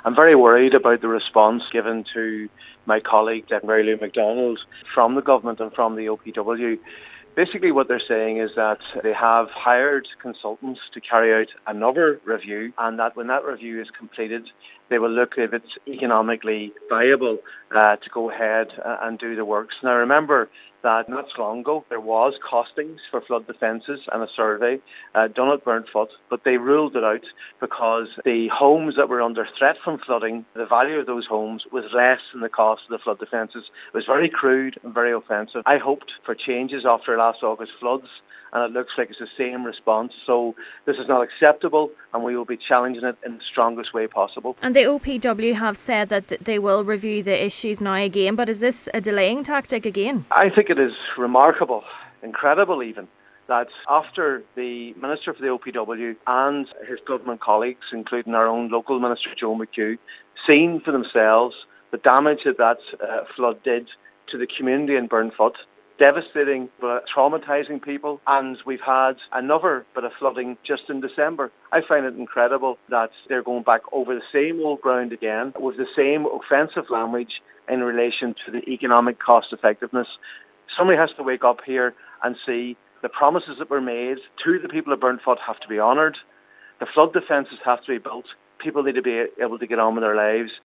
I'm very worried about the response given to my colleague, Mary Lou McDonald, from the government and from the OPW. Basically what they're saying is that they have hired consultants to carry out another review, and that when that review is completed, they will look if it's economically viable to go ahead and do the works. Now remember that not so long ago there was costings for flood defences and a survey done at Burntfoot, but they ruled it out because the homes that were under threat from flooding, the value of those homes was less than the cost of the flood defences. It was very crude and very offensive. I hoped for changes after last August floods, and it looks like it's the same response. So this is not acceptable, and we will be challenging it in the strongest way possible. And the OPW have said that they will review the issues now again, but is this a delaying tactic again? I think it is remarkable, incredible even, that after the Minister for the OPW and his government colleagues, including our own local Minister Joe McHugh, seen for themselves the damage that flood did to the community in Burntfoot, devastating, traumatising people, and we've had another bit of flooding just in December. I find it incredible that they're going back over the same old ground again with the same offensive language in relation to the economic cost effectiveness. Somebody has to wake up here and see the promises that were made to the people of Burntfoot have to be honoured. The flood defences have to be built. People need to be able to get on with their lives.